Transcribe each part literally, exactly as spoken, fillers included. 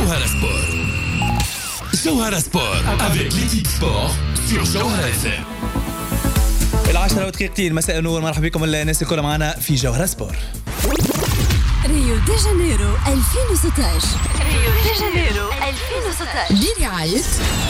Jawhara Sport. Jawhara Sport avec l'équipe sport sur Jawhara اف ام. العشرة ودقيقتين مساء النور، مرحبا بكم الناس الكل معنا في جوهرة سبور. ريو دي جانيرو ألفين وستة عشر. ريو دي جانيرو ألفين وستة عشر برعاية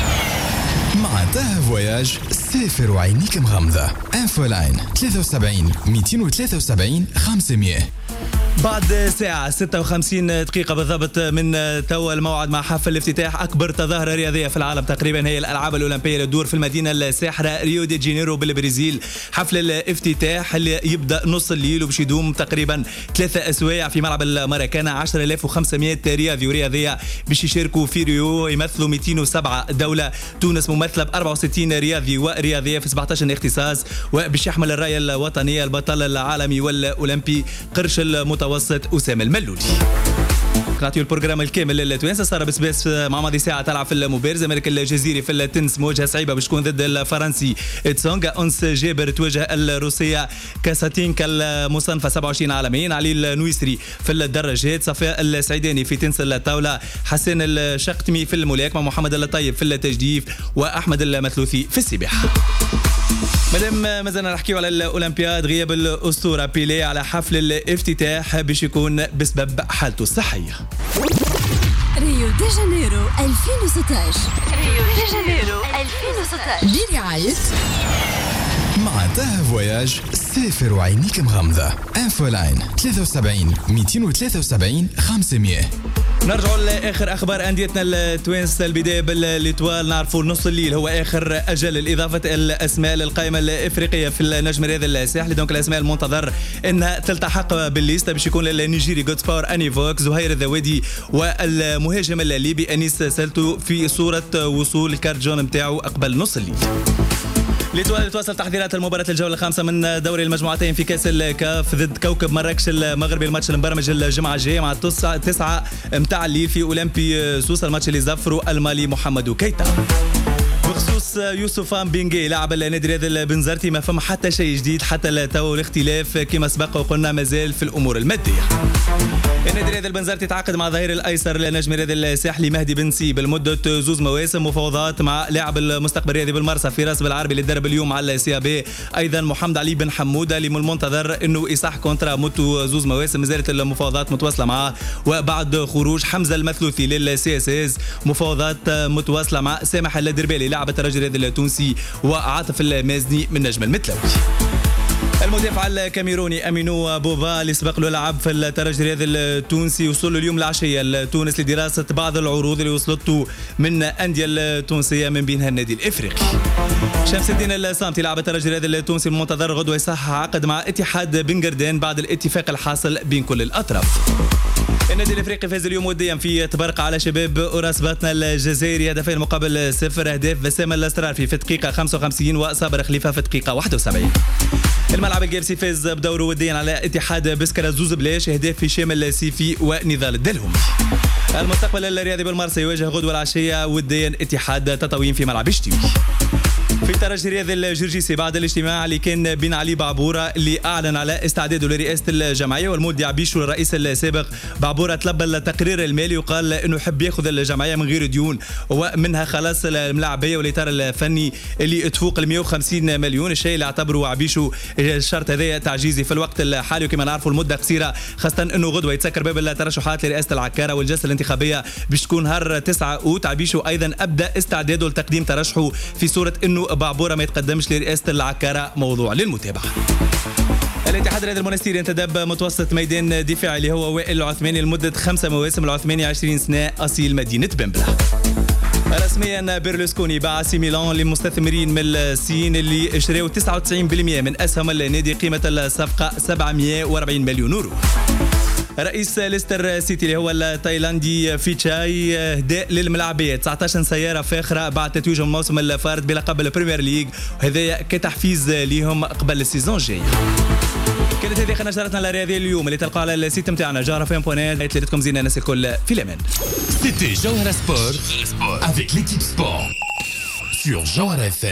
مع تاه فواياج. سافر وعينيك مغمضة. انفو لاين ثلاثة وسبعين مئتين وثلاثة وسبعين خمسمية. بعد ساعة ستة وخمسين دقيقة بالضبط من توا الموعد مع حفل افتتاح أكبر تظاهرة رياضية في العالم تقريبا، هي الألعاب الأولمبية اللي تدور في المدينة الساحرة ريو دي جانيرو بالبرازيل. حفل الافتتاح اللي يبدأ نص الليل وباش يدوم تقريبا ثلاثة أسواع في ملعب الماراكانا. عشرة آلاف وخمسمائة رياضي ورياضية باش يشاركوا في ريو، يمثلوا مئتين وسبعة دولة. تونس ممثلة ب أربعة وستين رياضي ورياضية في سبعة عشر اختصاص، وباش يحمل الراية الوطنية البطل العالمي والأولمبي قرش المتوسط أسامة الملولي. نعطيو البروجرام الكامل للتوانسه. ساره بسباس مع ماضي ساعه تلعب في المبارزه. الملك الجزيري في التنس مواجهه صعيبه باش تكون ضد الفرنسي تسونغ. انس جابر تواجه الروسيه كاساتينكا المصنفه سبعة وعشرين عالميا. علي النويسري في الدراجات. صفاء السعيداني في تنس الطاوله. حسين الشقتمي في الملاكمه. محمد الطيب في التجديف. واحمد المثلوثي في السباحه. مادام مازلنا نحكيو على الأولمبياد، غياب الأسطورة بيلي على حفل الافتتاح باش يكون بسبب حالته الصحية. ريو دي جانيرو ألفين وستة عشر. ريو دي جانيرو ألفين وستة عشر برعاية مع تاه فواياج. سافر وعينيك مغمضة. انفو لاين ثلاثة وسبعين مئتين وثلاثة وسبعين خمسمية. نرجعوا لاخر اخبار انديتنا التوانسه. البدايه بالليتوال. نعرفوا نص الليل هو اخر اجل الاضافه الاسماء للقائمه الافريقيه في النجم الرياضي الساحلي. دونك الاسماء المنتظر انها تلتحق بالليسته باش يكون النيجيري جود باور اني فوك، زهير الذوادي، والمهاجم الليبي انيس سالتو في صوره وصول الكارت جون نتاعو قبل نص الليل. ليتوال تواصل تحضيرات المباراة الجولة الخامسة من دوري المجموعتين في كأس الكاف ضد كوكب مراكش المغربي. الماتش المبرمج الجمعة الجاية مع تسعة تسعة متاع الليل في أولمبي سوسة. الماتش اللي زفروا المالي محمد كيتا. بخصوص يوسف بينجي لاعب النادي الرياضي البنزرتي، ما فما حتى شيء جديد حتى التو. الاختلاف كما سبق وقلنا مازال في الأمور المادية. النادي الرياضي البنزرتي تعاقد مع ظهير الايسر لنجم الرياضي الساحلي مهدي بن سيب لمده زوز مواسم. مفاوضات مع لاعب المستقبل الرياضي بالمرسى فراس بالعربي اللي درب اليوم على السي بي. ايضا محمد علي بن حموده اللي من المنتظر انه يصح كونترا مدته زوز مواسم. مازالت المفاوضات متواصله معه. وبعد خروج حمزه المثلوثي للسي اس اس، مفاوضات متواصله مع سامح الدربالي لاعب الترجي الرياضي التونسي، وعاطف المازني من نجم المتلوي. المدافع الكاميروني امينو بوفا اللي سبق له لعب في الترجي الرياضي التونسي وصل له اليوم العشيه لتونس لدراسه بعض العروض اللي وصلته من انديه التونسيه من بينها النادي الافريقي. شمس الدين الصامتي لاعب الترجي الرياضي التونسي المنتظر غدوه يصح عقد مع اتحاد بن قردان بعد الاتفاق الحاصل بين كل الاطراف. النادي الافريقي فاز اليوم وديا في تبرقه على شباب اوراس باتنا الجزائري هدفين مقابل صفر. اهداف بسام الاسترارفي في الدقيقه خمسة وخمسين وصابر خليفه في الدقيقه واحد وسبعين. الملعب الجابسي فاز بدوره وديا على اتحاد بسكرة زوز بلاش. اهداف هشام السيفي ونضال الدلهمي. المستقبل الرياضي بالمرسى يواجه غدوه العشيه وديا اتحاد تطاوين في ملعب شتوي. في الترجي الرياضي الجرجيسي بعد الاجتماع اللي كان بين علي بعبوره اللي اعلن على استعداده لرئاسه الجمعيه والمولدي عبيشو الرئيس السابق، بعبوره طلب التقرير المالي وقال انه يحب ياخذ الجمعيه من غير ديون، ومنها خلاص الملاعبيه والاطار الفني اللي تفوق ال مئة وخمسين مليون. الشيء اللي اعتبره عبيشو الشرط هذا تعجيزي في الوقت الحالي، وكما نعرفوا المده قصيره، خاصه انه غدوه يتسكر باب الترشحات لرئاسه العكاره والجلسه الانتخابيه باش تكون نهار تسعة اوت. عبيشو ايضا ابدا استعداده لتقديم ترشحه في صوره انه بعبوره ما يتقدمش لرئاسه العكاره، موضوع للمتابعه. الاتحاد الرياضي المونستيري انتدب متوسط ميدان دفاعي اللي هو وائل العثماني لمده خمسه مواسم. العثماني عشرين سنه، اصيل مدينه بنبله. رسميا بيرلوسكوني باع سي ميلان لمستثمرين من الصين اللي شراوا تسعة وتسعين بالمئة من اسهم النادي. قيمه الصفقه سبعمئة وأربعين مليون يورو. رئيس ليستر سيتي اللي هو التايلاندي فيتشاي اهداء للملاعبيه تسعة عشر سياره فاخره بعد تتويجهم الموسم الفارط بلقب البريمير ليج، وهذا كتحفيز ليهم قبل السيزون الجاي. كانت هذه خلينا نشرتنا الرياضيه اليوم اللي تلقى على السيت نتاعنا جوهرة اف ام دوت نت. ليلتكم زينه الناس الكل في الامان. C'était Jawhara Sport avec l'équipe sport sur Jawhara اف ام.